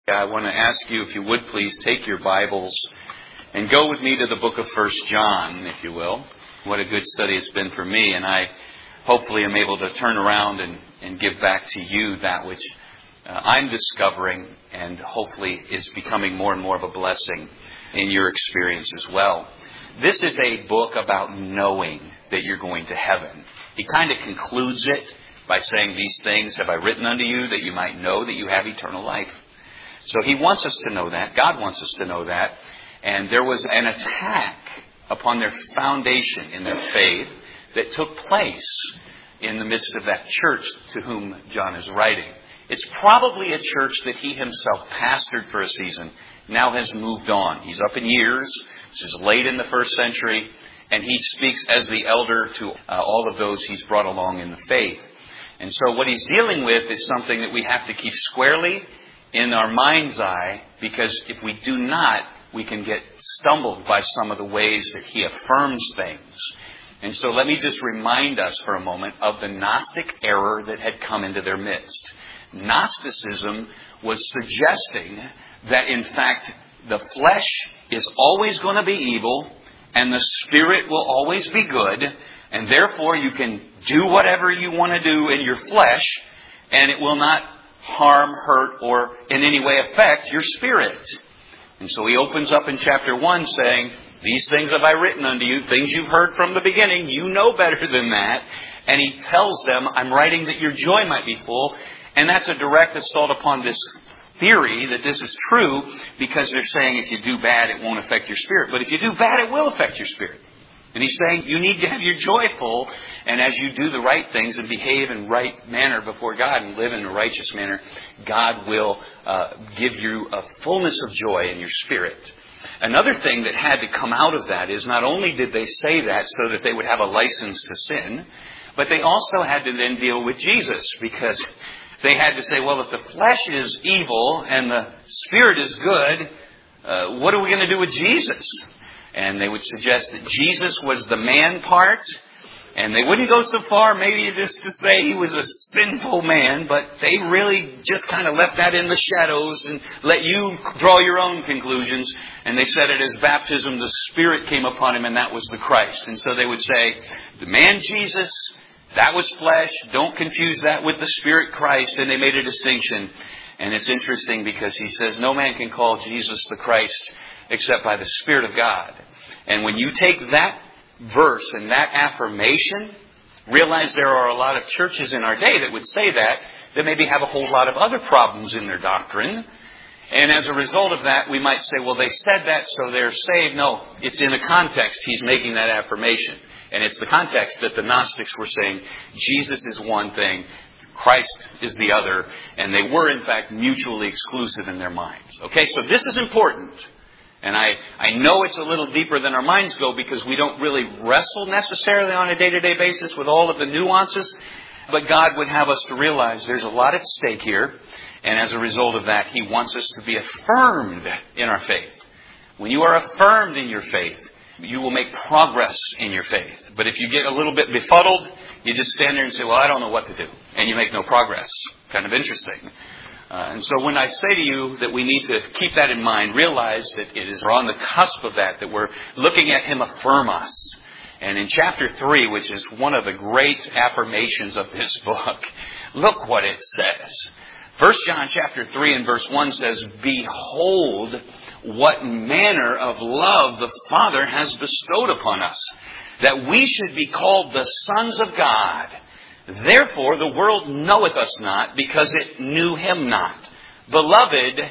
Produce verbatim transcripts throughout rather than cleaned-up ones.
I want to ask you, if you would please, take your Bibles and go with me to the book of First John, if you will. What a good study it's been for me, and I hopefully am able to turn around and, and give back to you that which uh, I'm discovering and hopefully is becoming more and more of a blessing in your experience as well. This is a book about knowing that you're going to heaven. He kind of concludes it by saying, "These things have I written unto you, that you might know that you have eternal life." So he wants us to know that. God wants us to know that. And there was an attack upon their foundation in their faith that took place in the midst of that church to whom John is writing. It's probably a church that he himself pastored for a season, now has moved on. He's up in years. This is late in the first century. And he speaks as the elder to uh, all of those he's brought along in the faith. And so what he's dealing with is something that we have to keep squarely in our mind's eye, because if we do not, we can get stumbled by some of the ways that he affirms things. And so let me just remind us for a moment of the Gnostic error that had come into their midst. Gnosticism was suggesting that, in fact, the flesh is always going to be evil and the spirit will always be good, and therefore you can do whatever you want to do in your flesh and it will not harm, hurt, or in any way affect your spirit. And so he opens up in chapter one saying, "These things have I written unto you," things you've heard from the beginning. You know better than that. And he tells them, "I'm writing that your joy might be full." And that's a direct assault upon this theory that this is true, because they're saying if you do bad, it won't affect your spirit. But if you do bad, it will affect your spirit. And he's saying you need to have your joy full, and as you do the right things and behave in right manner before God and live in a righteous manner, God will uh, give you a fullness of joy in your spirit. Another thing that had to come out of that is not only did they say that so that they would have a license to sin, but they also had to then deal with Jesus, because they had to say, well, if the flesh is evil and the spirit is good, uh, what are we going to do with Jesus? And they would suggest that Jesus was the man part. And they wouldn't go so far maybe just to say he was a sinful man, but they really just kind of left that in the shadows and let you draw your own conclusions. And they said it as baptism, the Spirit came upon him, and that was the Christ. And so they would say, the man Jesus, that was flesh. Don't confuse that with the Spirit Christ. And they made a distinction. And it's interesting because he says no man can call Jesus the Christ except by the Spirit of God. And when you take that verse and that affirmation, realize there are a lot of churches in our day that would say that, that maybe have a whole lot of other problems in their doctrine. And as a result of that, we might say, well, they said that, so they're saved. No, it's in the context he's making that affirmation. And it's the context that the Gnostics were saying Jesus is one thing, Christ is the other, and they were, in fact, mutually exclusive in their minds. Okay, so this is important. And I, I know it's a little deeper than our minds go, because we don't really wrestle necessarily on a day-to-day basis with all of the nuances. But God would have us to realize there's a lot at stake here. And as a result of that, He wants us to be affirmed in our faith. When you are affirmed in your faith, you will make progress in your faith. But if you get a little bit befuddled, you just stand there and say, well, I don't know what to do. And you make no progress. Kind of interesting. Uh, and so when I say to you that we need to keep that in mind, realize that it is we're on the cusp of that, that we're looking at Him affirm us. And in chapter three, which is one of the great affirmations of this book, look what it says. First John chapter three and verse one says, "Behold, what manner of love the Father has bestowed upon us, that we should be called the sons of God. Therefore the world knoweth us not, because it knew Him not. Beloved,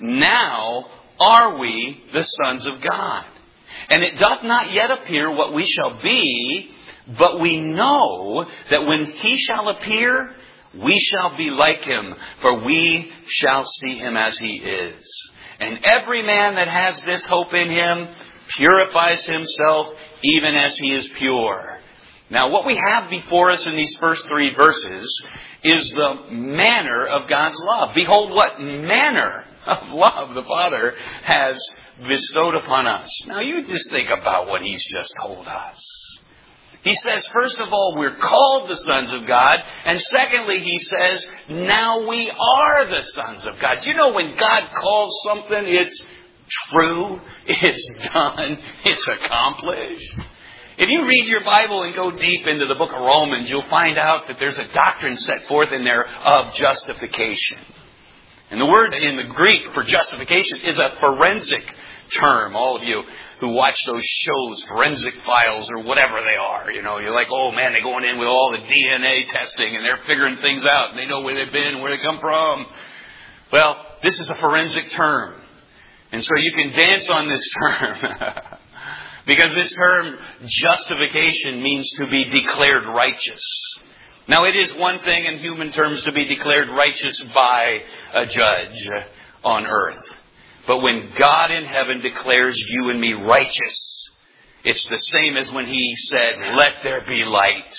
now are we the sons of God. And it doth not yet appear what we shall be, but we know that when He shall appear, we shall be like Him, for we shall see Him as He is. And every man that has this hope in Him purifies himself even as he is pure." Now, what we have before us in these first three verses is the manner of God's love. Behold, what manner of love the Father has bestowed upon us. Now, you just think about what He's just told us. He says, first of all, we're called the sons of God. And secondly, he says, now we are the sons of God. You know, when God calls something, it's true, it's done, it's accomplished. If you read your Bible and go deep into the book of Romans, you'll find out that there's a doctrine set forth in there of justification. And the word in the Greek for justification is a forensic term. All of you who watch those shows, Forensic Files or whatever they are, you know, you're like, oh man, they're going in with all the D N A testing and they're figuring things out and they know where they've been, where they come from. Well, this is a forensic term. And so you can dance on this term. Because this term, justification, means to be declared righteous. Now, it is one thing in human terms to be declared righteous by a judge on earth. But when God in heaven declares you and me righteous, it's the same as when He said, let there be light.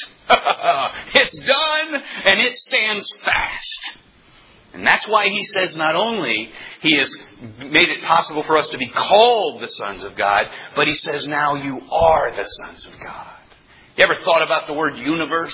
It's done, and it stands fast. And that's why He says not only He has made it possible for us to be called the sons of God, but He says now you are the sons of God. You ever thought about the word universe?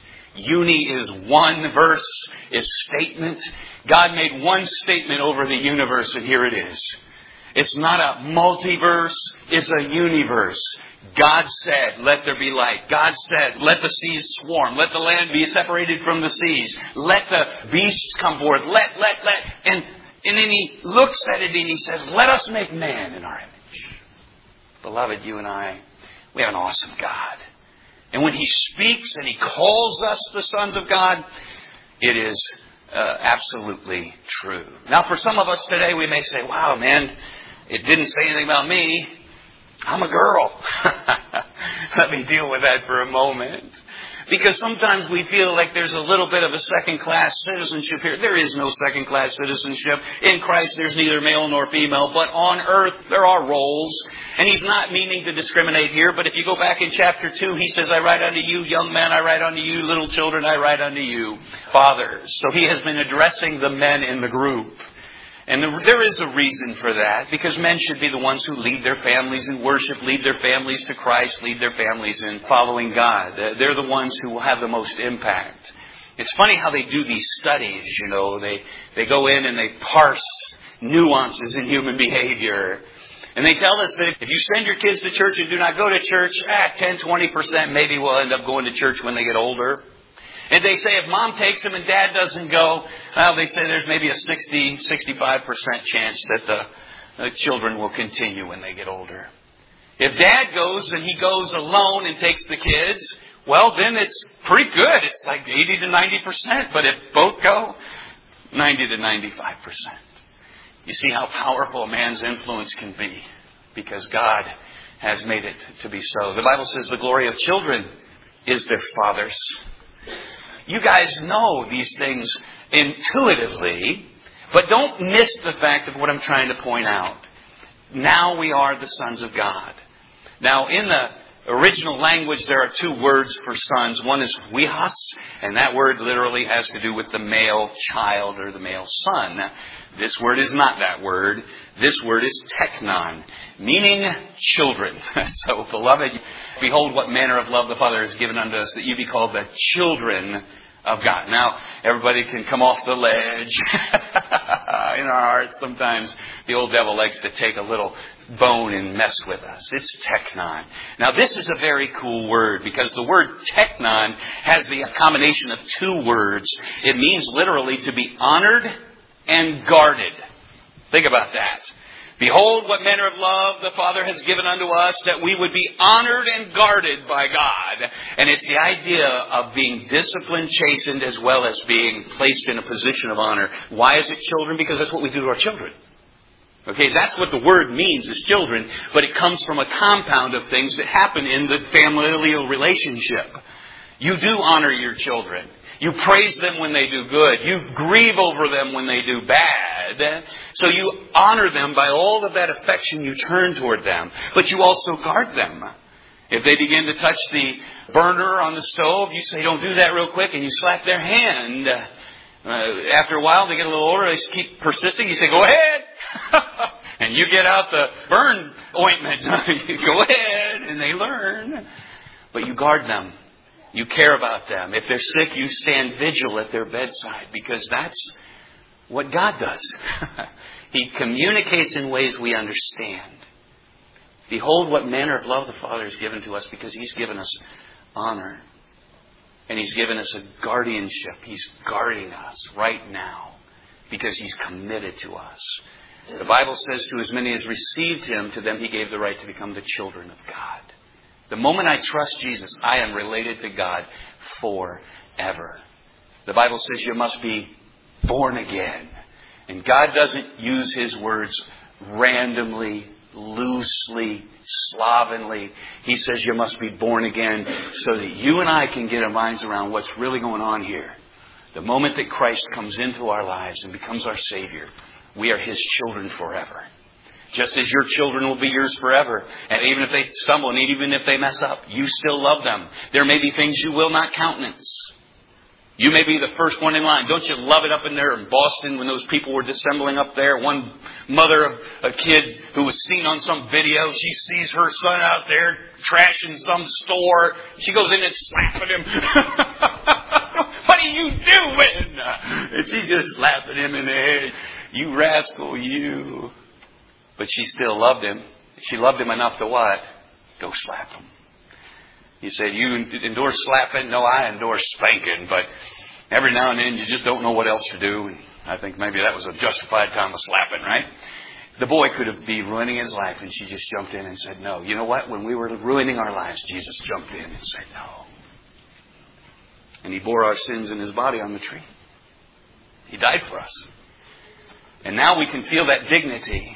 Uni is one, verse is statement. God made one statement over the universe, and here it is. It's not a multiverse, it's a universe. God said, let there be light. God said, let the seas swarm. Let the land be separated from the seas. Let the beasts come forth. Let, let, let. And, and then He looks at it and He says, let us make man in our image. Beloved, you and I, we have an awesome God. And when He speaks and He calls us the sons of God, it is uh, absolutely true. Now, for some of us today, we may say, wow, man, it didn't say anything about me. I'm a girl. Let me deal with that for a moment. Because sometimes we feel like there's a little bit of a second-class citizenship here. There is no second-class citizenship. In Christ, there's neither male nor female. But on earth, there are roles. And He's not meaning to discriminate here. But if you go back in chapter two, He says, I write unto you, young men, I write unto you, little children, I write unto you, fathers. So He has been addressing the men in the group. And there is a reason for that, because men should be the ones who lead their families in worship, lead their families to Christ, lead their families in following God. They're the ones who will have the most impact. It's funny how they do these studies, you know. They, they go in and they parse nuances in human behavior. And they tell us that if you send your kids to church and do not go to church, ah, ten, twenty percent maybe will end up going to church when they get older. And they say if mom takes them and dad doesn't go, well, they say there's maybe a sixty, sixty-five percent chance that the, the children will continue when they get older. If dad goes and he goes alone and takes the kids, well, then it's pretty good. It's like eighty to ninety percent. But if both go, ninety to ninety-five percent. You see how powerful a man's influence can be because God has made it to be so. The Bible says the glory of children is their fathers. You guys know these things intuitively, but don't miss the fact of what I'm trying to point out. Now we are the sons of God. Now in the original language there are two words for sons. One is huios, and that word literally has to do with the male child or the male son. Now, this word is not that word. This word is teknon, meaning children. So, beloved, behold what manner of love the Father has given unto us, that you be called the children of God. Now, everybody can come off the ledge. In our hearts, sometimes the old devil likes to take a little bone and mess with us. It's teknon. Now, this is a very cool word because the word teknon has the combination of two words. It means literally to be honored and guarded. Think about that. Behold what manner of love the Father has given unto us, that we would be honored and guarded by God. And it's the idea of being disciplined, chastened, as well as being placed in a position of honor. Why is it children? Because that's what we do to our children. Okay, that's what the word means, is children, but it comes from a compound of things that happen in the familial relationship. You do honor your children. You praise them when they do good. You grieve over them when they do bad. So you honor them by all of that affection you turn toward them. But you also guard them. If they begin to touch the burner on the stove, you say, don't do that real quick, and you slap their hand. Uh, after a while, they get a little older, they keep persisting. You say, go ahead. And you get out the burn ointment. You go ahead, and they learn. But you guard them. You care about them. If they're sick, you stand vigil at their bedside, because that's what God does. He communicates in ways we understand. Behold what manner of love the Father has given to us, because He's given us honor. And He's given us a guardianship. He's guarding us right now because He's committed to us. The Bible says, to as many as received Him, to them He gave the right to become the children of God. The moment I trust Jesus, I am related to God forever. The Bible says you must be born again. And God doesn't use His words randomly, loosely, slovenly. He says you must be born again so that you and I can get our minds around what's really going on here. The moment that Christ comes into our lives and becomes our Savior, we are His children forever. Just as your children will be yours forever. And even if they stumble and even if they mess up, you still love them. There may be things you will not countenance. You may be the first one in line. Don't you love it up in there in Boston when those people were dissembling up there? One mother of a kid who was seen on some video, she sees her son out there trashing some store. She goes in and slapping him. What are you doing? And she's just slapping him in the head. You rascal, you. But she still loved him. She loved him enough to what? Go slap him. You say, you endorse slapping? No, I endorse spanking. But every now and then you just don't know what else to do. And I think maybe that was a justified time of slapping, right? The boy could have been ruining his life, and she just jumped in and said no. You know what? When we were ruining our lives, Jesus jumped in and said no. And He bore our sins in His body on the tree. He died for us. And now we can feel that dignity.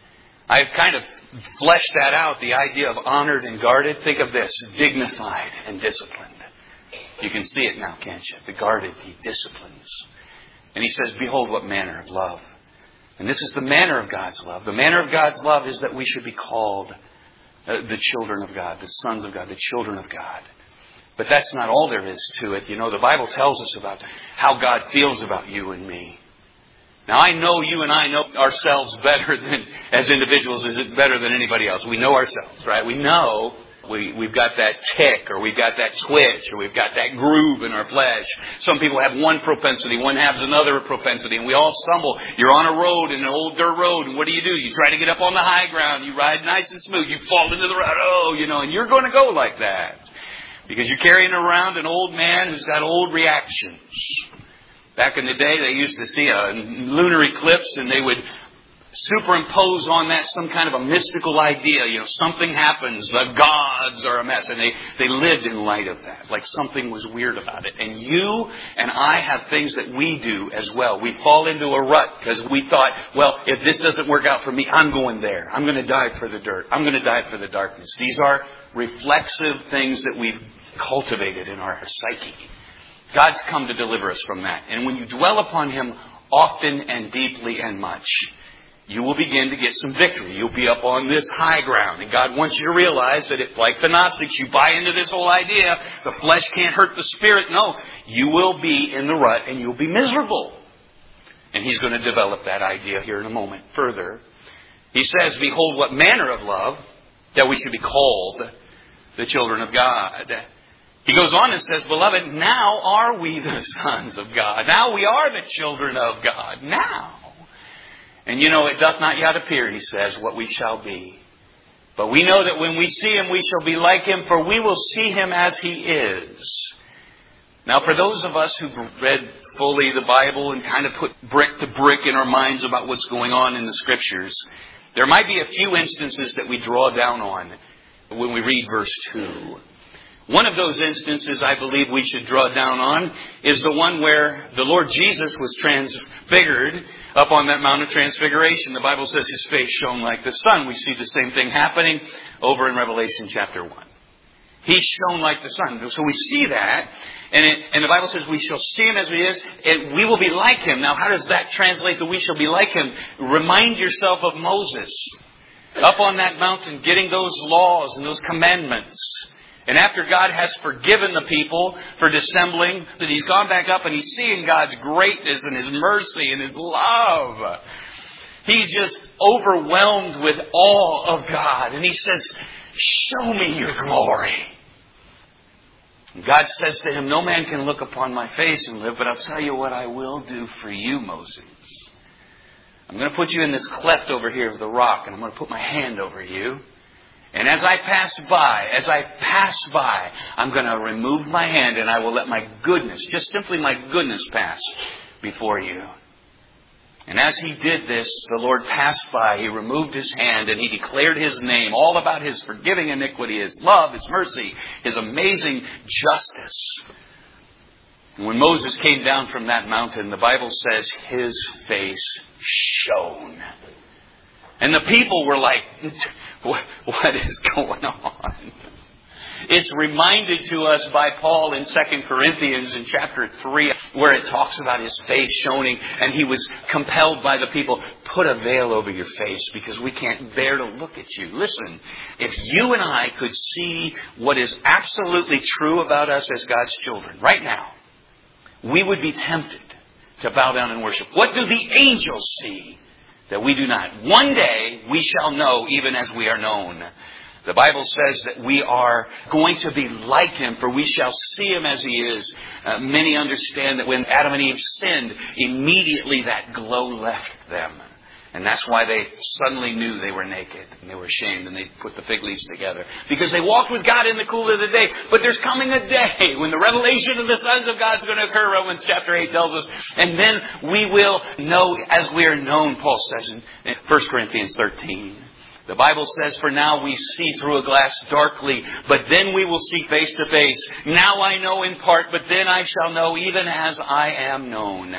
I've kind of fleshed that out, the idea of honored and guarded. Think of this, dignified and disciplined. You can see it now, can't you? The guarded, He disciplines. And He says, behold what manner of love. And this is the manner of God's love. The manner of God's love is that we should be called uh, the children of God, the sons of God, the children of God. But that's not all there is to it. You know, the Bible tells us about how God feels about you and me. Now, I know you and I know ourselves better than, as individuals, is it better than anybody else? We know ourselves, right? We know we, we've got that tick, or we've got that twitch, or we've got that groove in our flesh. Some people have one propensity, one has another propensity, and we all stumble. You're on a road, in an old dirt road, and what do you do? You try to get up on the high ground. You ride nice and smooth. You fall into the road, oh, you know, and you're going to go like that. Because you're carrying around an old man who's got old reactions. Back in the day, they used to see a lunar eclipse, and they would superimpose on that some kind of a mystical idea. You know, something happens, the gods are a mess. And they, they lived in light of that, like something was weird about it. And you and I have things that we do as well. We fall into a rut because we thought, well, if this doesn't work out for me, I'm going there. I'm going to die for the dirt. I'm going to die for the darkness. These are reflexive things that we've cultivated in our psyche. God's come to deliver us from that. And when you dwell upon Him often and deeply and much, you will begin to get some victory. You'll be up on this high ground. And God wants you to realize that if, like the Gnostics, you buy into this whole idea, the flesh can't hurt the spirit. No, you will be in the rut and you'll be miserable. And He's going to develop that idea here in a moment further. He says, behold what manner of love, that we should be called the children of God. He goes on and says, beloved, now are we the sons of God. Now we are the children of God. Now. And you know, it doth not yet appear, he says, what we shall be. But we know that when we see Him, we shall be like Him, for we will see Him as He is. Now, for those of us who've read fully the Bible and kind of put brick to brick in our minds about what's going on in the Scriptures, there might be a few instances that we draw down on when we read verse two. One of those instances I believe we should draw down on is the one where the Lord Jesus was transfigured up on that Mount of Transfiguration. The Bible says His face shone like the sun. We see the same thing happening over in Revelation chapter one. He shone like the sun. So we see that, and, it, and the Bible says we shall see Him as He is, and we will be like Him. Now, how does that translate to we shall be like Him? Remind yourself of Moses up on that mountain getting those laws and those commandments. And after God has forgiven the people for dissembling, that He's gone back up and He's seeing God's greatness and His mercy and His love. He's just overwhelmed with awe of God. And He says, show me your glory. God says to him, no man can look upon my face and live, but I'll tell you what I will do for you, Moses. I'm going to put you in this cleft over here of the rock, and I'm going to put my hand over you. And as I pass by, as I pass by, I'm going to remove my hand and I will let my goodness, just simply my goodness, pass before you. And as he did this, the Lord passed by. He removed his hand and he declared his name, all about his forgiving iniquity, his love, his mercy, his amazing justice. And when Moses came down from that mountain, the Bible says his face shone. And the people were like, what is going on? It's reminded to us by Paul in Second Corinthians in chapter three, where it talks about his face shining, and he was compelled by the people, put a veil over your face because we can't bear to look at you. Listen, if you and I could see what is absolutely true about us as God's children right now, we would be tempted to bow down and worship. What do the angels see that we do not? One day we shall know even as we are known. The Bible says that we are going to be like Him, for we shall see Him as He is. Uh, many understand that when Adam and Eve sinned, immediately that glow left them. And that's why they suddenly knew they were naked and they were ashamed and they put the fig leaves together. Because they walked with God in the cool of the day. But there's coming a day when the revelation of the sons of God is going to occur, Romans chapter eight tells us. And then we will know as we are known, Paul says in First Corinthians thirteen. The Bible says, for now we see through a glass darkly, but then we will see face to face. Now I know in part, but then I shall know even as I am known.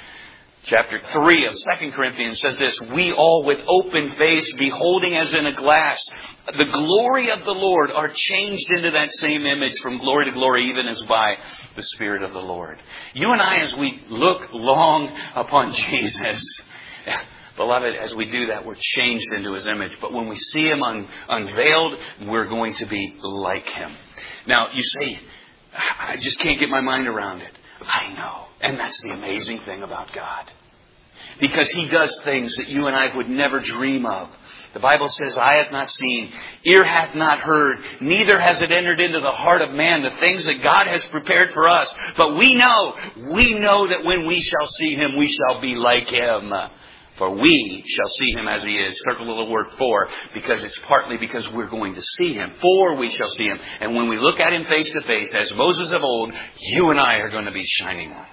Chapter three of Second Corinthians says this, we all with open face, beholding as in a glass, the glory of the Lord, are changed into that same image from glory to glory, even as by the Spirit of the Lord. You and I, as we look long upon Jesus, beloved, as we do that, we're changed into His image. But when we see Him un- unveiled, we're going to be like Him. Now, you say, I just can't get my mind around it. I know. And that's the amazing thing about God. Because He does things that you and I would never dream of. The Bible says, eye hath not seen, ear hath not heard, neither has it entered into the heart of man the things that God has prepared for us. But we know, we know that when we shall see Him, we shall be like Him. For we shall see Him as He is. Circle the little word for, because it's partly because we're going to see Him. For we shall see Him. And when we look at Him face to face, as Moses of old, you and I are going to be shining ones.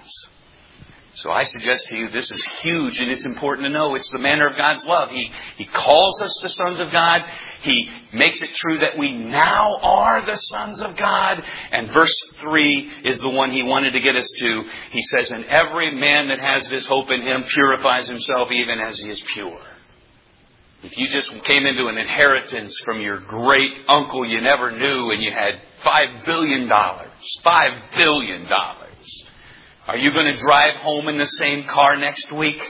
So I suggest to you, this is huge, and it's important to know it's the manner of God's love. He, he calls us the sons of God. He makes it true that we now are the sons of God. And verse three is the one He wanted to get us to. He says, and every man that has this hope in Him purifies himself even as he is pure. If you just came into an inheritance from your great uncle you never knew and you had five billion dollars, five billion dollars, are you going to drive home in the same car next week?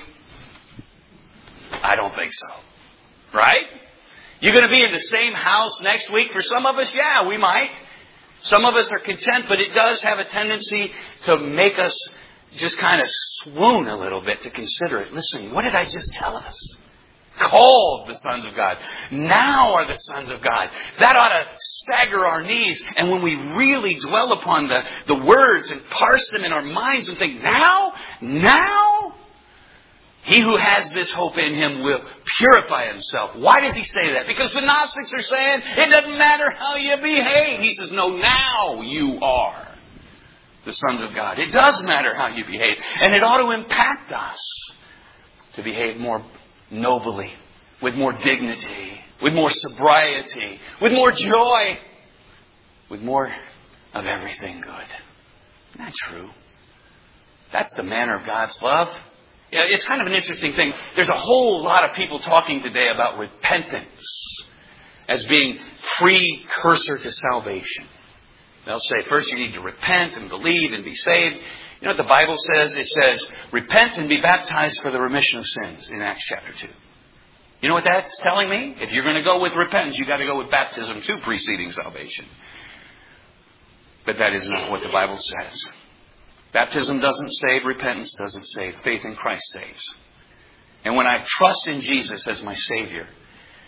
I don't think so. Right? You're going to be in the same house next week? For some of us, yeah, we might. Some of us are content, but it does have a tendency to make us just kind of swoon a little bit to consider it. Listen, what did I just tell us? Called the sons of God. Now are the sons of God. That ought to stagger our knees. And when we really dwell upon the, the words and parse them in our minds and think, now? Now? He who has this hope in Him will purify himself. Why does he say that? Because the Gnostics are saying, it doesn't matter how you behave. He says, no, now you are the sons of God. It does matter how you behave. And it ought to impact us to behave more nobly, with more dignity, with more sobriety, with more joy, with more of everything good. Isn't that true? That's the manner of God's love. Yeah, it's kind of an interesting thing. There's a whole lot of people talking today about repentance as being precursor to salvation. They'll say, first you need to repent and believe and be saved. You know what the Bible says? It says, repent and be baptized for the remission of sins in Acts chapter two. You know what that's telling me? If you're going to go with repentance, you've got to go with baptism too, preceding salvation. But that is not what the Bible says. Baptism doesn't save, repentance doesn't save, faith in Christ saves. And when I trust in Jesus as my Savior,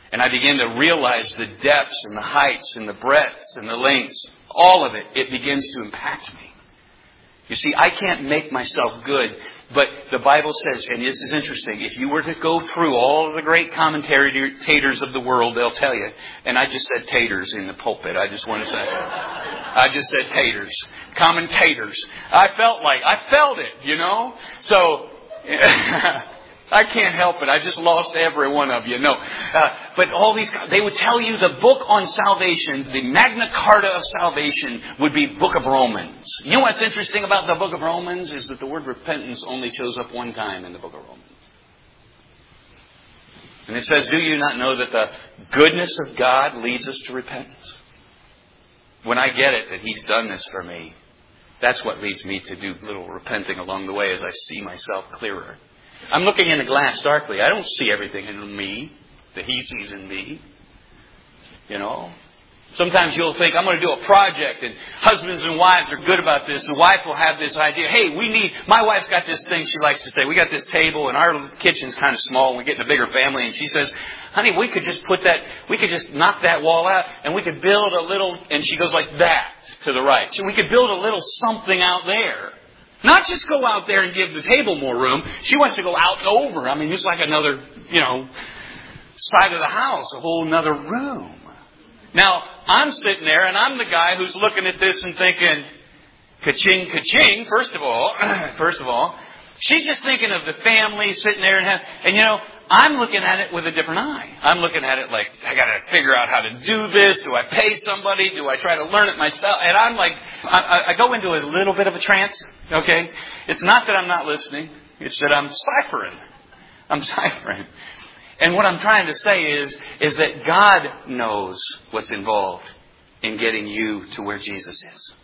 And I began to realize the depths and the heights and the breadths and the lengths. All of it, it begins to impact me. You see, I can't make myself good. But the Bible says, and this is interesting, if you were to go through all of the great commentators of the world, they'll tell you. And I just said taters in the pulpit. I just want to say, I just said taters. Commentators. I felt like, I felt it, you know. So, I can't help it. I just lost every one of you. No. Uh, but all these, they would tell you the book on salvation, the Magna Carta of salvation would be Book of Romans. You know what's interesting about the Book of Romans is that the word repentance only shows up one time in the Book of Romans. And it says, do you not know that the goodness of God leads us to repentance? When I get it that He's done this for me, that's what leads me to do little repenting along the way as I see myself clearer. I'm looking in the glass darkly. I don't see everything in me that He sees in me. You know? Sometimes you'll think, I'm going to do a project, and husbands and wives are good about this. The wife will have this idea. Hey, we need, my wife's got this thing she likes to say. We got this table, and our kitchen's kind of small, and we're getting a bigger family. And she says, honey, we could just put that, we could just knock that wall out, and we could build a little, and she goes like that to the right. So we could build a little something out there. Not just go out there and give the table more room. She wants to go out and over. I mean, just like another, you know, side of the house, a whole another room. Now, I'm sitting there and I'm the guy who's looking at this and thinking, ka-ching, ka-ching, first of all, first of all. She's just thinking of the family sitting there and, have, and you know, I'm looking at it with a different eye. I'm looking at it like, I got to figure out how to do this. Do I pay somebody? Do I try to learn it myself? And I'm like, I, I go into a little bit of a trance. Okay, it's not that I'm not listening. It's that I'm ciphering. I'm ciphering. And what I'm trying to say is, is that God knows what's involved in getting you to where Jesus is.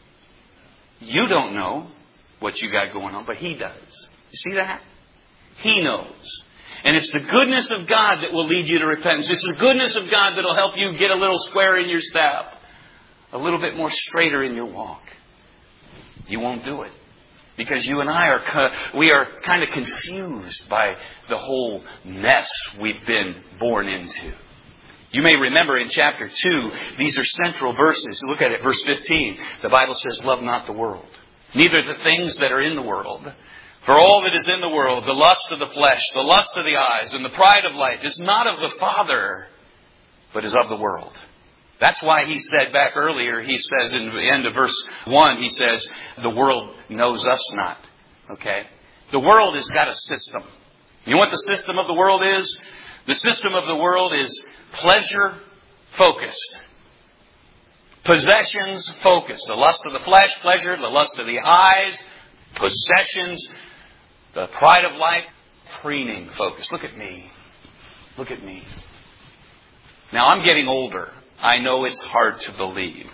You don't know what you got going on, but He does. You see that? He knows. And it's the goodness of God that will lead you to repentance. It's the goodness of God that will help you get a little square in your step. A little bit more straighter in your walk. You won't do it. Because you and I are, we are kind of confused by the whole mess we've been born into. You may remember in chapter two, these are central verses. Look at it, verse fifteen. The Bible says, love not the world, neither the things that are in the world. For all that is in the world, the lust of the flesh, the lust of the eyes, and the pride of life is not of the Father, but is of the world. That's why he said back earlier, he says in the end of verse one, he says, the world knows us not. Okay? The world has got a system. You know what the system of the world is? The system of the world is pleasure focused. Possessions focused. The lust of the flesh, pleasure, the lust of the eyes, possessions, the pride of life, preening focused. Look at me. Look at me. Now I'm getting older. I know it's hard to believe.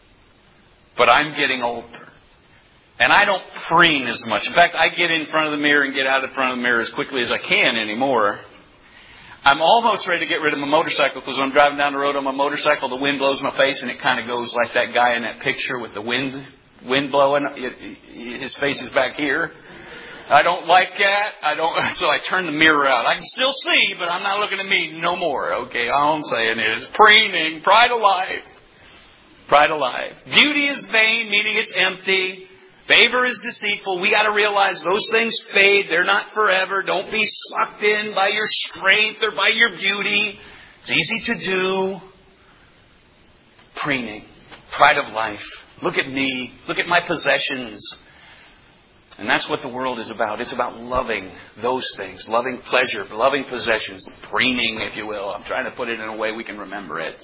But I'm getting older. And I don't preen as much. In fact, I get in front of the mirror and get out in front of the mirror as quickly as I can anymore. I'm almost ready to get rid of my motorcycle because when I'm driving down the road on my motorcycle, the wind blows my face and it kind of goes like that guy in that picture with the wind wind blowing. His face is back here. I don't like that. I don't. So I turn the mirror out. I can still see, but I'm not looking at me no more. Okay, all I'm saying is preening, pride of life. Pride of life. Beauty is vain, meaning it's empty. Favor is deceitful. We got to realize those things fade. They're not forever. Don't be sucked in by your strength or by your beauty. It's easy to do. Preening, pride of life. Look at me. Look at my possessions. And that's what the world is about. It's about loving those things. Loving pleasure, loving possessions. Preening, if you will. I'm trying to put it in a way we can remember it.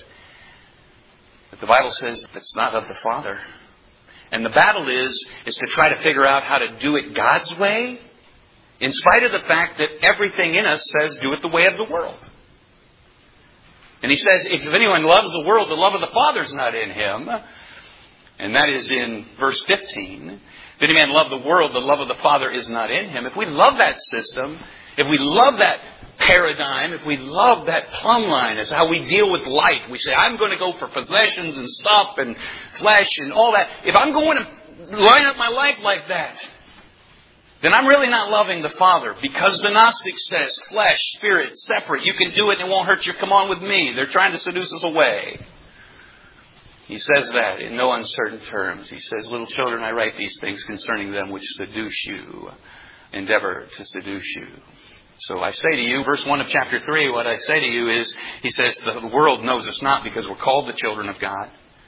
But the Bible says it's not of the Father. And the battle is, is to try to figure out how to do it God's way, in spite of the fact that everything in us says do it the way of the world. And he says, if anyone loves the world, the love of the Father is not in him. And that is in verse fifteen. If any man love the world, the love of the Father is not in him. If we love that system, if we love that paradigm, if we love that plumb line as how we deal with life, we say, I'm going to go for possessions and stuff and flesh and all that. If I'm going to line up my life like that, then I'm really not loving the Father, because the Gnostic says flesh, spirit, separate. You can do it and it won't hurt you. Come on with me. They're trying to seduce us away. He says that in no uncertain terms. He says, little children, I write these things concerning them which seduce you, endeavor to seduce you. So I say to you, verse one of chapter three, what I say to you is, he says, the world knows us not because we're called the children of God.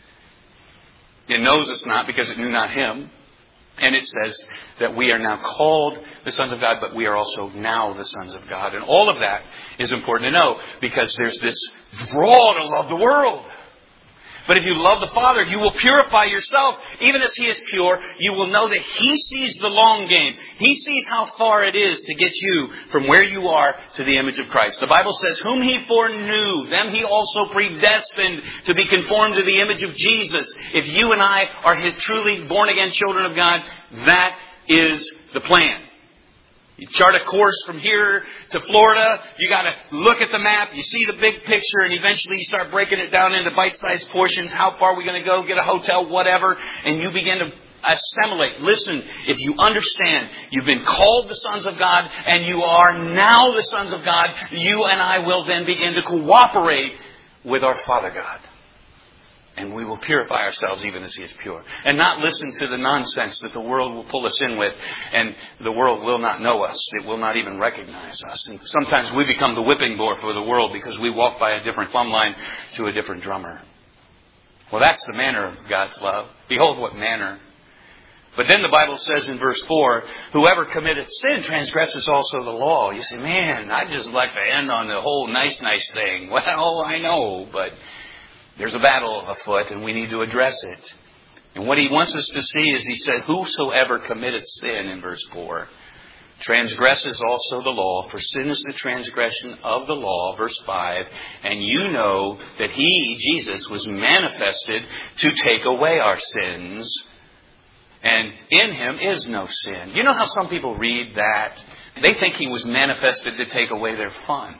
It knows us not because it knew not Him. And it says that we are now called the sons of God, but we are also now the sons of God. And all of that is important to know, because there's this draw to love the world. But if you love the Father, you will purify yourself. Even as He is pure, you will know that He sees the long game. He sees how far it is to get you from where you are to the image of Christ. The Bible says, whom He foreknew, them He also predestined to be conformed to the image of Jesus. If you and I are His truly born-again children of God, that is the plan. You chart a course from here to Florida. You got to look at the map. You see the big picture, and eventually you start breaking it down into bite-sized portions. How far are we going to go? Get a hotel, whatever. And you begin to assimilate. Listen, if you understand you've been called the sons of God and you are now the sons of God, you and I will then begin to cooperate with our Father God. And we will purify ourselves even as He is pure. And not listen to the nonsense that the world will pull us in with. And the world will not know us. It will not even recognize us. And sometimes we become the whipping boy for the world because we walk by a different plumb line to a different drummer. Well, that's the manner of God's love. Behold what manner. But then the Bible says in verse four, whoever committeth sin transgresses also the law. You say, man, I'd just like to end on the whole nice, nice thing. Well, I know, but there's a battle afoot, and we need to address it. And what he wants us to see is, he says, whosoever committeth sin, in verse four, transgresses also the law, for sin is the transgression of the law, verse five, and you know that He, Jesus, was manifested to take away our sins, and in Him is no sin. You know how some people read that? They think He was manifested to take away their fun.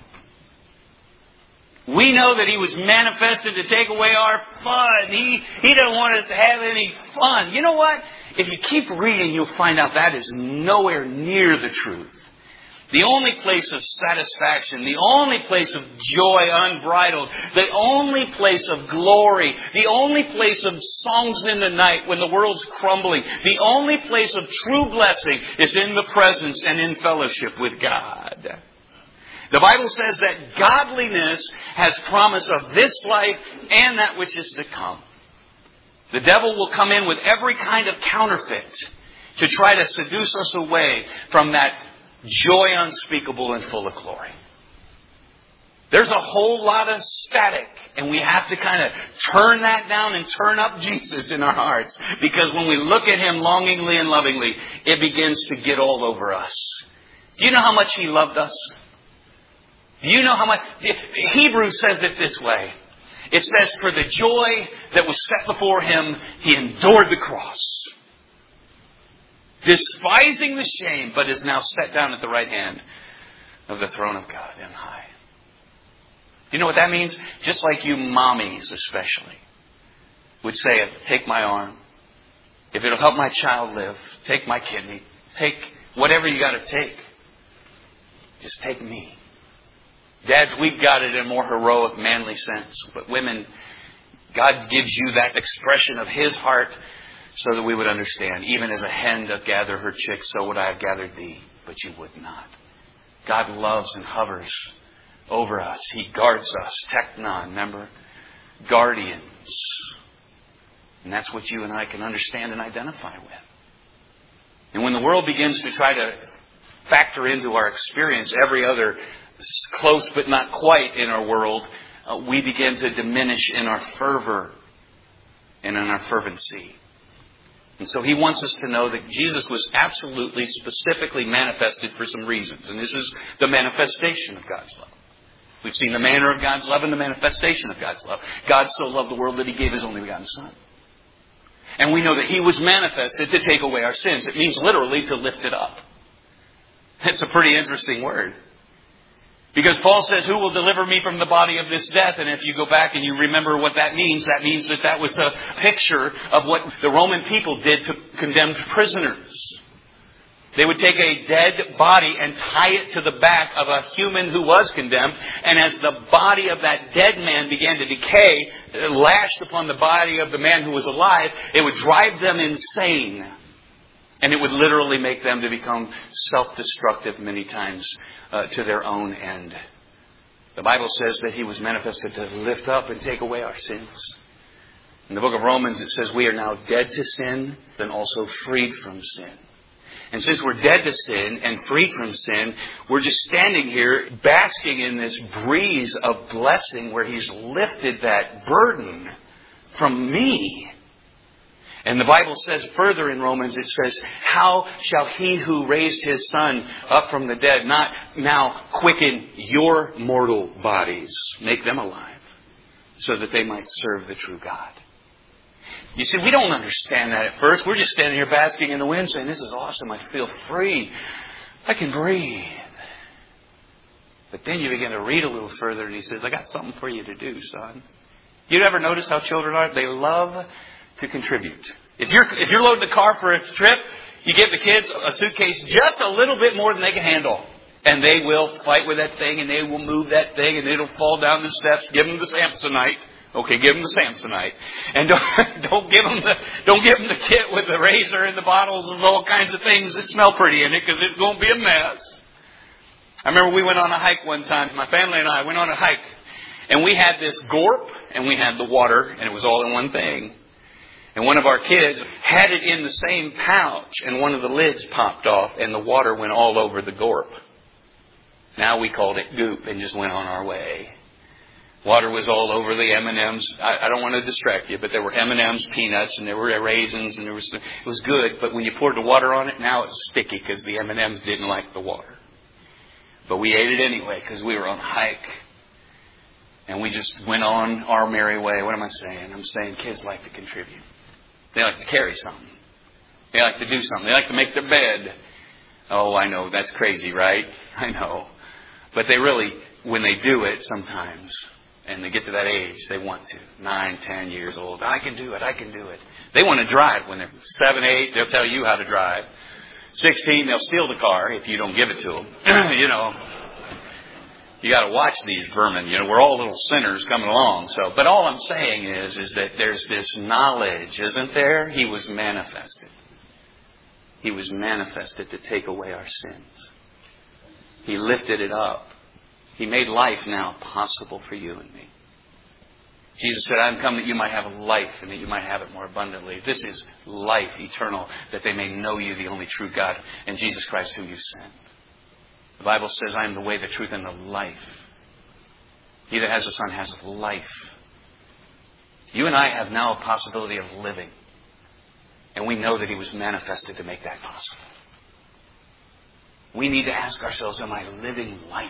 We know that He was manifested to take away our fun. He, he didn't want us to have any fun. You know what? If you keep reading, you'll find out that is nowhere near the truth. The only place of satisfaction, the only place of joy unbridled, the only place of glory, the only place of songs in the night when the world's crumbling, the only place of true blessing is in the presence and in fellowship with God. The Bible says that godliness has promise of this life and that which is to come. The devil will come in with every kind of counterfeit to try to seduce us away from that joy unspeakable and full of glory. There's a whole lot of static, and we have to kind of turn that down and turn up Jesus in our hearts, because when we look at Him longingly and lovingly, it begins to get all over us. Do you know how much He loved us? Do you know how much? Hebrews says it this way. It says, for the joy that was set before Him, He endured the cross, despising the shame, but is now set down at the right hand of the throne of God on high. Do you know what that means? Just like you mommies especially would say, take my arm. If it'll help my child live, take my kidney. Take whatever you got to take. Just take me. Dads, we've got it in a more heroic, manly sense. But women, God gives you that expression of His heart so that we would understand. Even as a hen doth gather her chicks, so would I have gathered thee, but you would not. God loves and hovers over us. He guards us. Teknon, remember? Guardians. And that's what you and I can understand and identify with. And when the world begins to try to factor into our experience every other close but not quite in our world, uh, we begin to diminish in our fervor and in our fervency. And so He wants us to know that Jesus was absolutely, specifically manifested for some reasons. And this is the manifestation of God's love. We've seen the manner of God's love and the manifestation of God's love. God so loved the world that He gave His only begotten Son. And we know that He was manifested to take away our sins. It means literally to lift it up. It's a pretty interesting word. Because Paul says, who will deliver me from the body of this death? And if you go back and you remember what that means, that means that that was a picture of what the Roman people did to condemned prisoners. They would take a dead body and tie it to the back of a human who was condemned. And as the body of that dead man began to decay, lashed upon the body of the man who was alive, it would drive them insane. And it would literally make them to become self-destructive many times uh, to their own end. The Bible says that He was manifested to lift up and take away our sins. In the book of Romans it says we are now dead to sin and also freed from sin. And since we're dead to sin and freed from sin, we're just standing here basking in this breeze of blessing where He's lifted that burden from me. And the Bible says further in Romans, it says, how shall He who raised His Son up from the dead not now quicken your mortal bodies, make them alive, so that they might serve the true God? You see, we don't understand that at first. We're just standing here basking in the wind saying, this is awesome. I feel free. I can breathe. But then you begin to read a little further and He says, I got something for you to do, son. You ever notice how children are? They love to contribute. If you're, if you're loading the car for a trip, you give the kids a suitcase just a little bit more than they can handle. And they will fight with that thing and they will move that thing and it'll fall down the steps. Give them the Samsonite. Okay, give them the Samsonite. And don't, don't give them the, don't give them the kit with the razor and the bottles of all kinds of things that smell pretty in it, because it's going to be a mess. I remember we went on a hike one time. My family and I went on a hike. And we had this gorp and we had the water, and it was all in one thing. And one of our kids had it in the same pouch, and one of the lids popped off and the water went all over the gorp. Now we called it goop and just went on our way. Water was all over the M and M's. I, I don't want to distract you, but there were M and M's, peanuts, and there were raisins, and there was, it was good. But when you poured the water on it, now it's sticky because the M and M's didn't like the water. But we ate it anyway because we were on a hike. And we just went on our merry way. What am I saying? I'm saying kids like to contribute. They like to carry something. They like to do something. They like to make their bed. Oh, I know. That's crazy, right? I know. But they really, when they do it sometimes, and they get to that age, they want to. Nine, ten years old. I can do it. I can do it. They want to drive. When they're seven, eight, they'll tell you how to drive. Sixteen, they'll steal the car if you don't give it to them. You know, you got to watch these vermin. You know, we're all little sinners coming along. So, but all I'm saying is, is that there's this knowledge, isn't there? He was manifested. He was manifested to take away our sins. He lifted it up. He made life now possible for you and me. Jesus said, I am come that you might have life and that you might have it more abundantly. This is life eternal, that they may know you, the only true God, and Jesus Christ whom you sent. The Bible says, I am the way, the truth, and the life. He that has the Son has life. You and I have now a possibility of living. And we know that He was manifested to make that possible. We need to ask ourselves, am I living life?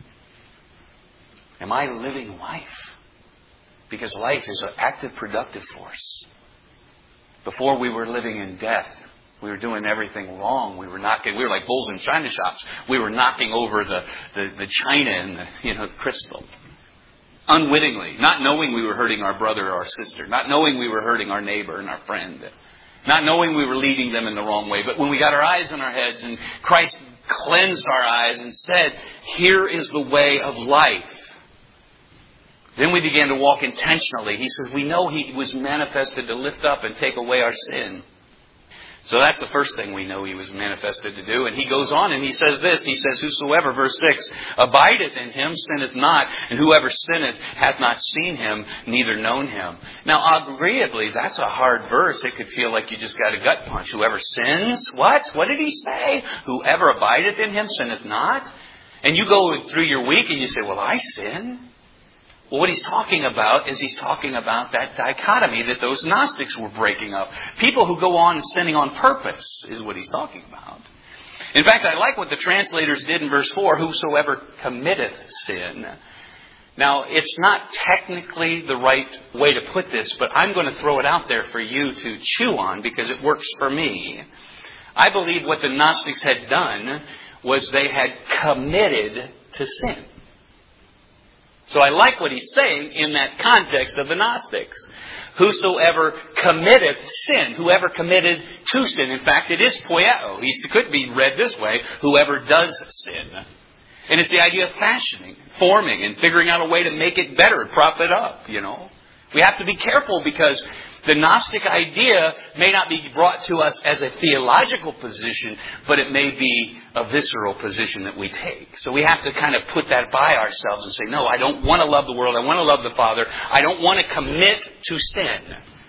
Am I living life? Because life is an active, productive force. Before we were living in death, we were doing everything wrong. We were knocking, we were like bulls in china shops. We were knocking over the, the, the china and the, you know, the crystal. Unwittingly, not knowing we were hurting our brother or our sister, not knowing we were hurting our neighbor and our friend, not knowing we were leading them in the wrong way. But when we got our eyes on our heads and Christ cleansed our eyes and said, here is the way of life. Then we began to walk intentionally. He says, we know He was manifested to lift up and take away our sin. So that's the first thing we know He was manifested to do. And He goes on and He says this. He says, whosoever, verse six, abideth in Him sinneth not. And whoever sinneth hath not seen Him, neither known Him. Now, agreeably, that's a hard verse. It could feel like you just got a gut punch. Whoever sins, what? What did He say? Whoever abideth in Him sinneth not. And you go through your week and you say, well, I sin. Well, what he's talking about is he's talking about that dichotomy that those Gnostics were breaking up. People who go on sinning on purpose is what he's talking about. In fact, I like what the translators did in verse four, whosoever committeth sin. Now, it's not technically the right way to put this, but I'm going to throw it out there for you to chew on because it works for me. I believe what the Gnostics had done was they had committed to sin. So I like what he's saying in that context of the Gnostics. Whosoever committeth sin, whoever committed to sin. In fact, it is poieo. It could be read this way, whoever does sin. And it's the idea of fashioning, forming, and figuring out a way to make it better, prop it up, you know. We have to be careful because the Gnostic idea may not be brought to us as a theological position, but it may be a visceral position that we take. So we have to kind of put that by ourselves and say, no, I don't want to love the world. I want to love the Father. I don't want to commit to sin.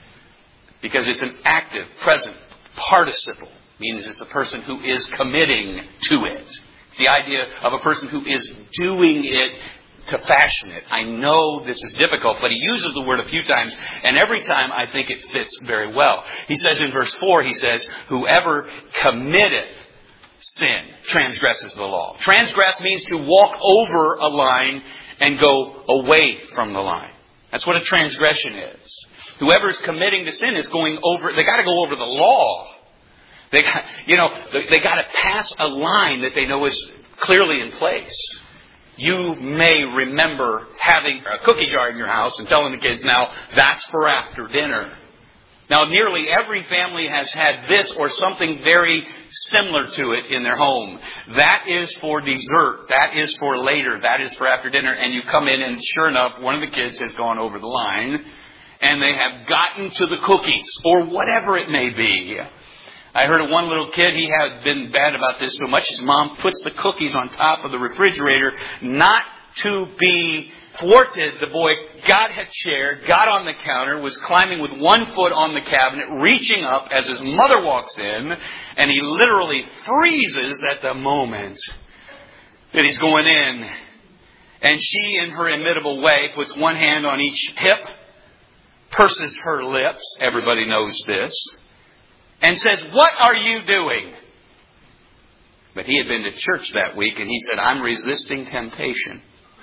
Because it's an active, present, participle. Means it's the person who is committing to it. It's the idea of a person who is doing it to fashion it. I know this is difficult, but he uses the word a few times, and every time I think it fits very well. He says in verse four, he says, whoever committeth sin transgresses the law. Transgress means to walk over a line and go away from the line. That's what a transgression is. Whoever is committing to sin is going over, they got to go over the law. They got, you know, they, they got to pass a line that they know is clearly in place. You may remember having a cookie jar in your house and telling the kids, now, that's for after dinner. Now, nearly every family has had this or something very similar to it in their home. That is for dessert. That is for later. That is for after dinner. And you come in and sure enough, one of the kids has gone over the line and they have gotten to the cookies or whatever it may be. I heard of one little kid, he had been bad about this so much, his mom puts the cookies on top of the refrigerator, not to be thwarted. The boy got a chair, got on the counter, was climbing with one foot on the cabinet, reaching up as his mother walks in, and he literally freezes at the moment that he's going in. And she, in her imitable way, puts one hand on each hip, purses her lips, everybody knows this, and says, what are you doing? But he had been to church that week and he said, I'm resisting temptation.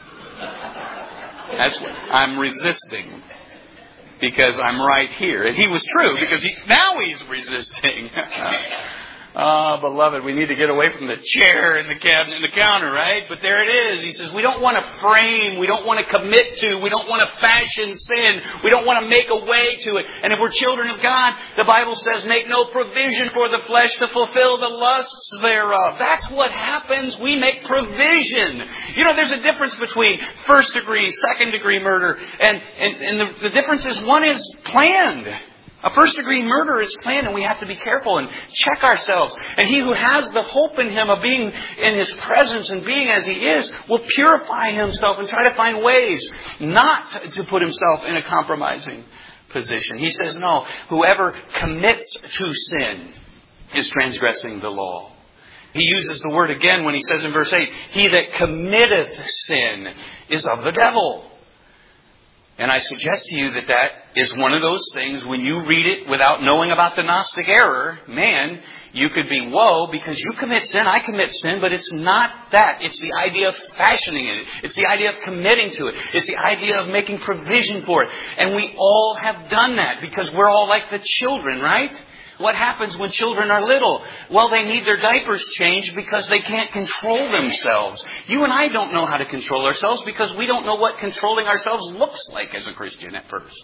That's what I'm resisting. Because I'm right here. And he was true because he, now he's resisting. Ah, oh, beloved, we need to get away from the chair and the cabinet and the counter, right? But there it is. He says, we don't want to frame, we don't want to commit to, we don't want to fashion sin, we don't want to make a way to it. And if we're children of God, the Bible says, make no provision for the flesh to fulfill the lusts thereof. That's what happens. We make provision. You know, there's a difference between first degree, second degree murder, and, and, and the, the difference is one is planned. A first-degree murder is planned, and we have to be careful and check ourselves. And he who has the hope in him of being in his presence and being as he is will purify himself and try to find ways not to put himself in a compromising position. He says, no, whoever commits to sin is transgressing the law. He uses the word again when he says in verse eight, he that committeth sin is of the devil. And I suggest to you that that is one of those things, when you read it without knowing about the Gnostic error, man, you could be, whoa, because you commit sin, I commit sin, but it's not that. It's the idea of fashioning it. It's the idea of committing to it. It's the idea of making provision for it. And we all have done that because we're all like the children, right? What happens when children are little? Well, they need their diapers changed because they can't control themselves. You and I don't know how to control ourselves because we don't know what controlling ourselves looks like as a Christian at first.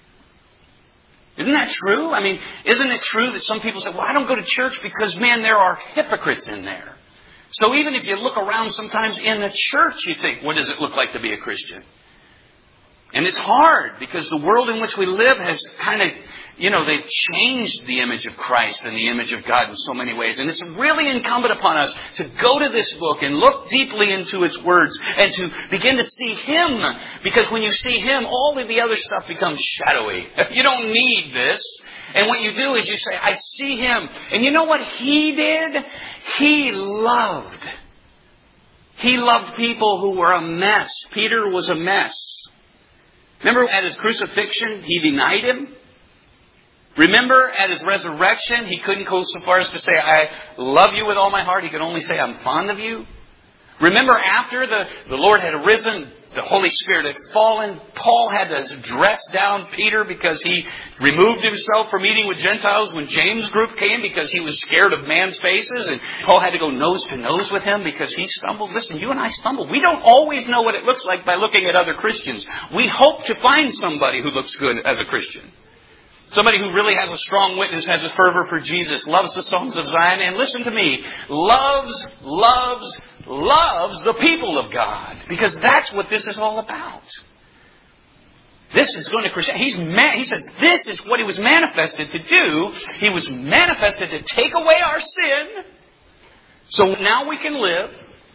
Isn't that true? I mean, isn't it true that some people say, well, I don't go to church because, man, there are hypocrites in there. So even if you look around sometimes in the church, you think, what does it look like to be a Christian? And it's hard because the world in which we live has kind of, you know, they've changed the image of Christ and the image of God in so many ways. And it's really incumbent upon us to go to this book and look deeply into its words and to begin to see Him. Because when you see Him, all of the other stuff becomes shadowy. You don't need this. And what you do is you say, I see Him. And you know what He did? He loved. He loved people who were a mess. Peter was a mess. Remember at His crucifixion, He denied Him? Remember at His resurrection, He couldn't go so far as to say, I love you with all my heart. He could only say, I'm fond of you. Remember, after the, the Lord had arisen, the Holy Spirit had fallen, Paul had to dress down Peter because he removed himself from eating with Gentiles when James' group came because he was scared of man's faces. And Paul had to go nose to nose with him because he stumbled. Listen, you and I stumble. We don't always know what it looks like by looking at other Christians. We hope to find somebody who looks good as a Christian. Somebody who really has a strong witness, has a fervor for Jesus, loves the songs of Zion, and listen to me, loves, loves, loves the people of God. Because that's what this is all about. This is going to Christian. He's man, he says this is what he was manifested to do. He was manifested to take away our sin. So now we can live.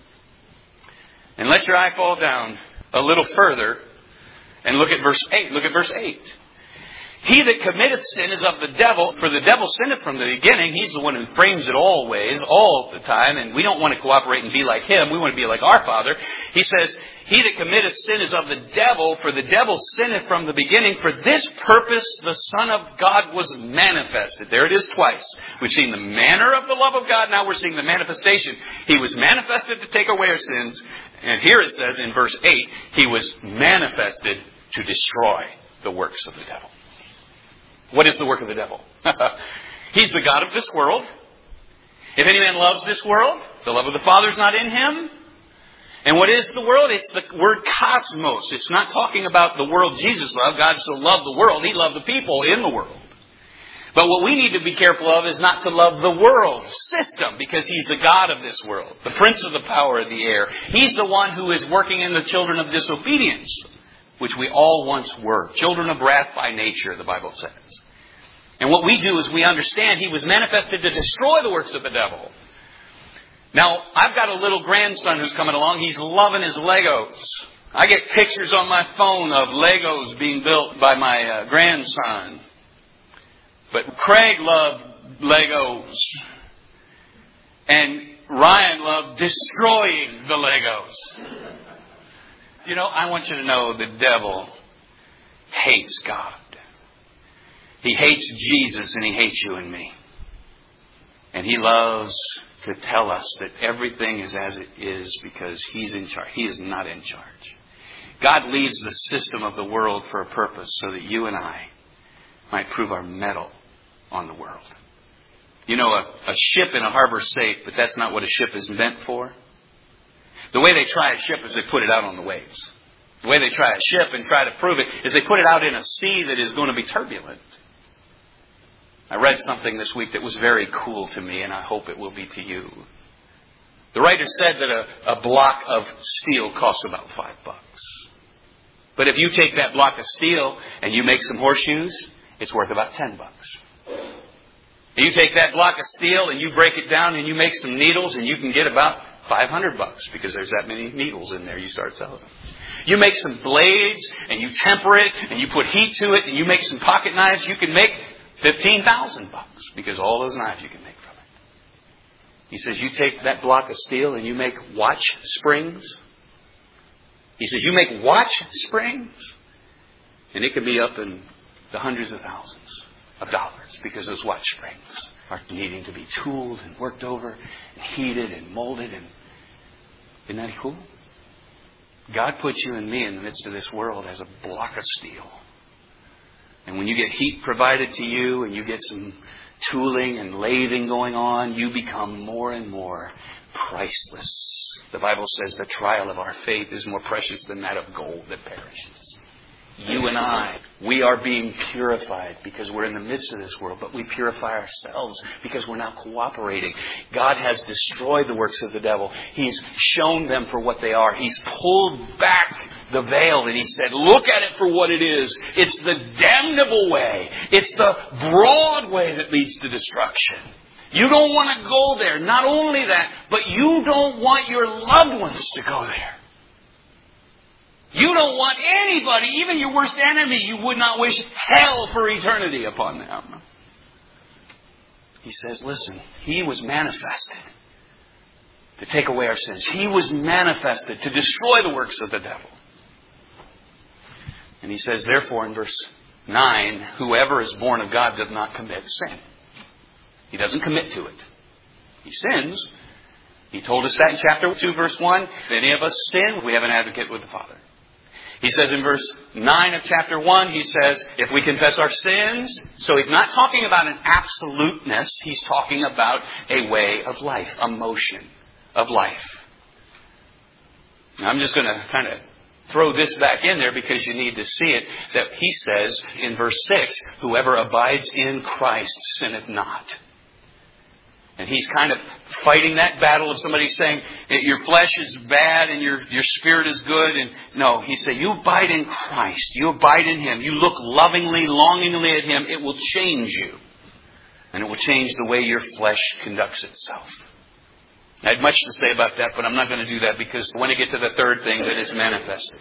And let your eye fall down a little further and look at verse eight. Look at verse eight. He that committeth sin is of the devil, for the devil sinneth from the beginning. He's the one who frames it always, all the time, and we don't want to cooperate and be like him. We want to be like our Father. He says, he that committeth sin is of the devil, for the devil sinneth from the beginning. For this purpose the Son of God was manifested. There it is twice. We've seen the manner of the love of God, now we're seeing the manifestation. He was manifested to take away our sins, and here it says in verse eight, he was manifested to destroy the works of the devil. What is the work of the devil? He's the God of this world. If any man loves this world, the love of the Father is not in him. And what is the world? It's the word cosmos. It's not talking about the world Jesus loved. God so loved the world. He loved the people in the world. But what we need to be careful of is not to love the world system, because he's the God of this world, the prince of the power of the air. He's the one who is working in the children of disobedience, which we all once were. Children of wrath by nature, the Bible says. And what we do is we understand he was manifested to destroy the works of the devil. Now, I've got a little grandson who's coming along. He's loving his Legos. I get pictures on my phone of Legos being built by my uh, grandson. But Craig loved Legos. And Ryan loved destroying the Legos. You know, I want you to know the devil hates God. He hates Jesus and he hates you and me. And he loves to tell us that everything is as it is because he's in charge. He is not in charge. God leads the system of the world for a purpose so that you and I might prove our mettle on the world. You know, a, a ship in a harbor is safe, but that's not what a ship is meant for. The way they try a ship is they put it out on the waves. The way they try a ship and try to prove it is they put it out in a sea that is going to be turbulent. I read something this week that was very cool to me, and I hope it will be to you. The writer said that a, a block of steel costs about five bucks. But if you take that block of steel and you make some horseshoes, it's worth about ten bucks. And you take that block of steel and you break it down and you make some needles, and you can get about five hundred bucks because there's that many needles in there. You start selling them. You make some blades and you temper it and you put heat to it and you make some pocket knives. You can make fifteen thousand bucks because all those knives you can make from it. He says you take that block of steel and you make watch springs. He says you make watch springs and it could be up in the hundreds of thousands of dollars because those watch springs are needing to be tooled and worked over and heated and molded. And isn't that cool? God puts you and me in the midst of this world as a block of steel. And when you get heat provided to you and you get some tooling and lathing going on, you become more and more priceless. The Bible says the trial of our faith is more precious than that of gold that perishes. You and I, we are being purified because we're in the midst of this world, but we purify ourselves because we're now cooperating. God has destroyed the works of the devil. He's shown them for what they are. He's pulled back the veil and he said, look at it for what it is. It's the damnable way. It's the broad way that leads to destruction. You don't want to go there. Not only that, but you don't want your loved ones to go there. You don't want anybody, even your worst enemy, you would not wish hell for eternity upon them. He says, listen, he was manifested to take away our sins. He was manifested to destroy the works of the devil. And he says, therefore, in verse nine, whoever is born of God does not commit sin. He doesn't commit to it. He sins, He told us that in chapter two, verse one. If any of us sin, we have an advocate with the Father. He says in verse nine of chapter one, he says, if we confess our sins, so he's not talking about an absoluteness, he's talking about a way of life, a motion of life. Now, I'm just going to kind of throw this back in there because you need to see it, that he says in verse six, whoever abides in Christ sinneth not. And he's kind of fighting that battle of somebody saying that your flesh is bad and your, your spirit is good. And no, he said, you abide in Christ. You abide in Him. You look lovingly, longingly at Him. It will change you. And it will change the way your flesh conducts itself. I had much to say about that, but I'm not going to do that because I want to get to the third thing that is manifested.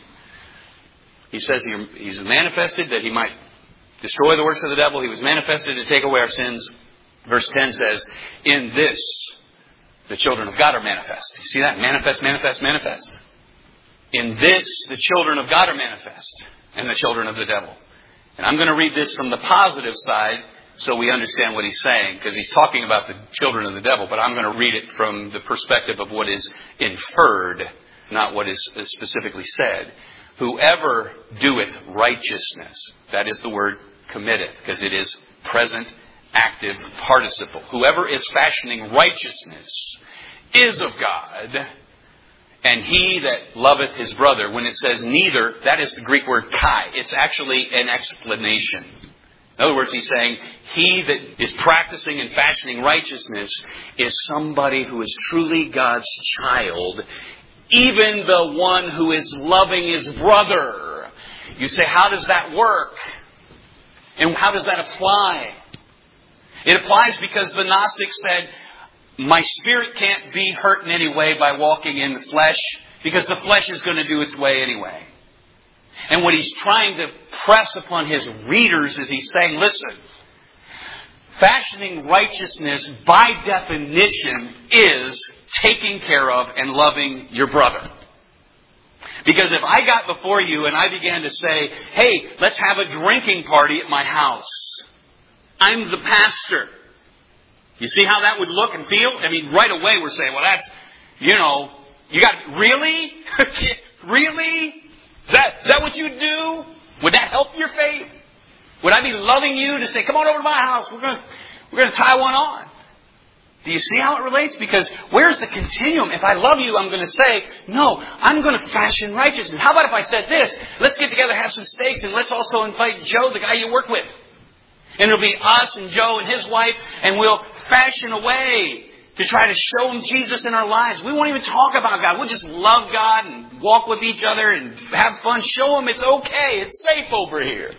He says he, He's manifested that He might destroy the works of the devil. He was manifested to take away our sins. Verse ten says, in this, the children of God are manifest. You see that? Manifest, manifest, manifest. In this, the children of God are manifest, and the children of the devil. And I'm going to read this from the positive side so we understand what he's saying, because he's talking about the children of the devil, but I'm going to read it from the perspective of what is inferred, not what is specifically said. Whoever doeth righteousness, that is the word committeth, because it is present active participle. Whoever is fashioning righteousness is of God, and he that loveth his brother. When it says neither, that is the Greek word kai. It's actually an explanation. In other words, he's saying he that is practicing and fashioning righteousness is somebody who is truly God's child, even the one who is loving his brother. You say, how does that work? And how does that apply? It applies because the Gnostics said, my spirit can't be hurt in any way by walking in the flesh, because the flesh is going to do its way anyway. And what he's trying to press upon his readers is he's saying, listen, fashioning righteousness by definition is taking care of and loving your brother. Because if I got before you and I began to say, hey, let's have a drinking party at my house. I'm the pastor. You see how that would look and feel? I mean, right away we're saying, well, that's, you know, you got, really? Really? Is that, is that what you do? Would that help your faith? Would I be loving you to say, come on over to my house. We're going to, we're going to tie one on. Do you see how it relates? Because where's the continuum? If I love you, I'm going to say, no, I'm going to fashion righteousness. How about if I said this? Let's get together, have some steaks, and let's also invite Joe, the guy you work with. And it'll be us and Joe and his wife, and we'll fashion a way to try to show him Jesus in our lives. We won't even talk about God. We'll just love God and walk with each other and have fun. Show him it's okay. It's safe over here.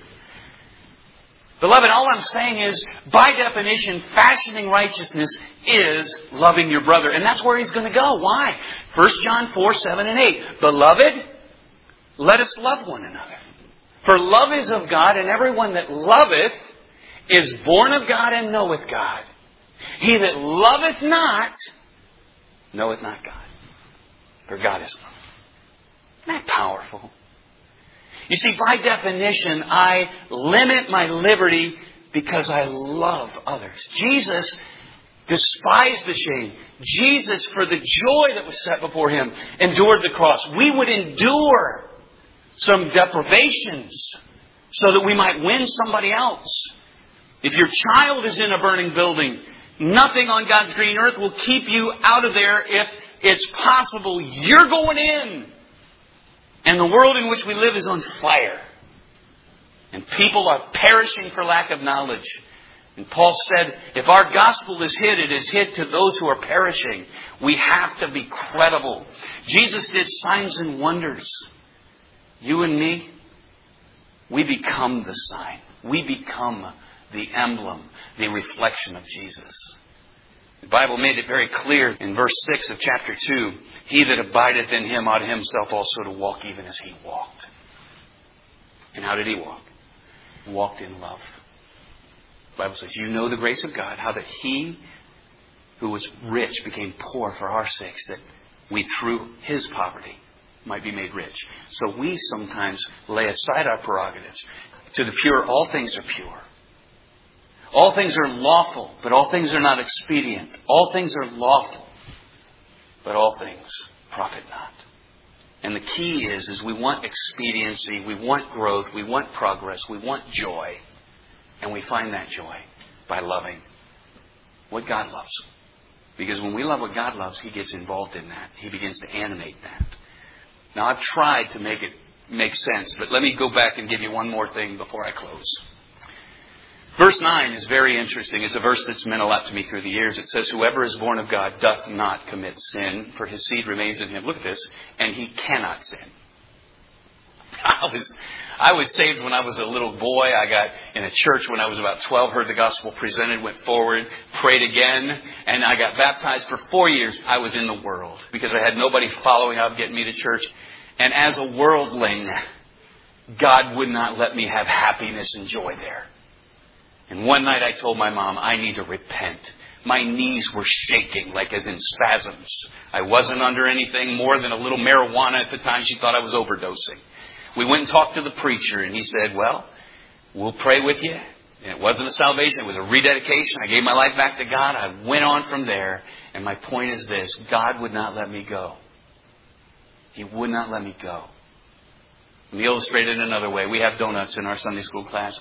Beloved, all I'm saying is, by definition, fashioning righteousness is loving your brother. And that's where he's going to go. Why? First John four, seven, and eight. Beloved, let us love one another. For love is of God, and everyone that loveth is born of God and knoweth God. He that loveth not, knoweth not God. For God is love. Isn't that powerful? You see, by definition, I limit my liberty because I love others. Jesus despised the shame. Jesus, for the joy that was set before him, endured the cross. We would endure some deprivations so that we might win somebody else. If your child is in a burning building, nothing on God's green earth will keep you out of there if it's possible. You're going in. And the world in which we live is on fire. And people are perishing for lack of knowledge. And Paul said, if our gospel is hid, it is hid to those who are perishing. We have to be credible. Jesus did signs and wonders. You and me, we become the sign. We become the emblem, the reflection of Jesus. The Bible made it very clear in verse six of chapter two, he that abideth in him ought himself also to walk even as he walked. And how did he walk? He walked in love. The Bible says, you know the grace of God, how that he who was rich became poor for our sakes, that we through his poverty might be made rich. So we sometimes lay aside our prerogatives. To the pure, all things are pure. All things are lawful, but all things are not expedient. All things are lawful. but all things profit not. And the key is, is we want expediency, we want growth, we want progress, we want joy. And we find that joy by loving what God loves. Because when we love what God loves, He gets involved in that. He begins to animate that. Now, I've tried to make it make sense, but let me go back and give you one more thing before I close. Verse nine is very interesting. It's a verse that's meant a lot to me through the years. It says, whoever is born of God doth not commit sin, for his seed remains in him. Look at this. And he cannot sin. I was, I was saved when I was a little boy. I got in a church when I was about twelve, heard the gospel presented, went forward, prayed again, and I got baptized. For four years, I was in the world because I had nobody following up, getting me to church. And as a worldling, God would not let me have happiness and joy there. And one night I told my mom, I need to repent. My knees were shaking like as in spasms. I wasn't under anything more than a little marijuana at the time. She thought I was overdosing. We went and talked to the preacher, and he said, well, we'll pray with you. And it wasn't a salvation. It was a rededication. I gave my life back to God. I went on from there. And my point is this. God would not let me go. He would not let me go. Let me illustrate it another way. We have donuts in our Sunday school class.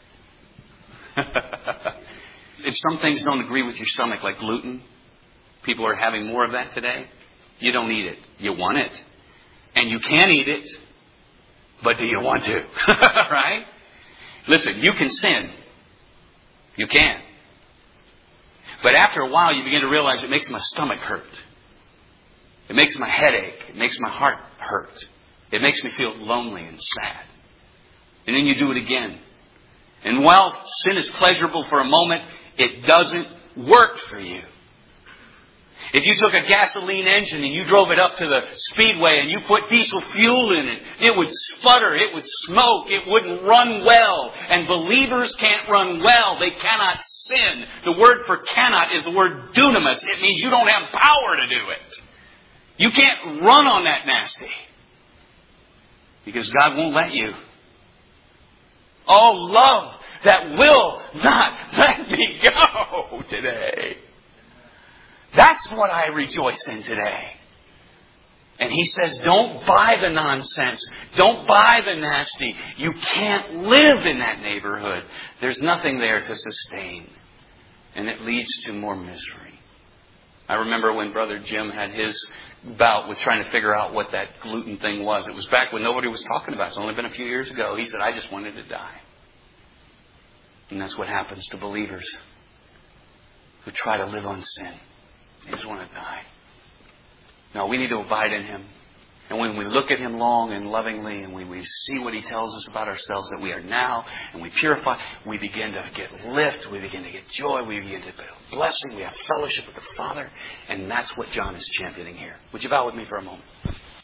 If some things don't agree with your stomach, like gluten, people are having more of that today, you don't eat it. You want it. And you can eat it, but do you want to? Right? Listen, you can sin. You can. But after a while, you begin to realize it makes my stomach hurt. It makes my head ache. It makes my heart hurt. It makes me feel lonely and sad. And then you do it again. And while sin is pleasurable for a moment, it doesn't work for you. If you took a gasoline engine and you drove it up to the speedway and you put diesel fuel in it, it would sputter, it would smoke, it wouldn't run well. And believers can't run well. They cannot sin. The word for cannot is the word dunamis. It means you don't have power to do it. You can't run on that nasty. Because God won't let you. Oh, love that will not let me go today. That's what I rejoice in today. And He says, don't buy the nonsense. Don't buy the nasty. You can't live in that neighborhood. There's nothing there to sustain. And it leads to more misery. I remember when Brother Jim had his bout with trying to figure out what that gluten thing was. It was back when nobody was talking about it. It's only been a few years ago. He said, I just wanted to die. And that's what happens to believers who try to live on sin. They just want to die. No, we need to abide in Him. And when we look at Him long and lovingly, and when we see what He tells us about ourselves that we are now, and we purify, we begin to get lift, we begin to get joy, we begin to get blessing, we have fellowship with the Father. And that's what John is championing here. Would you bow with me for a moment?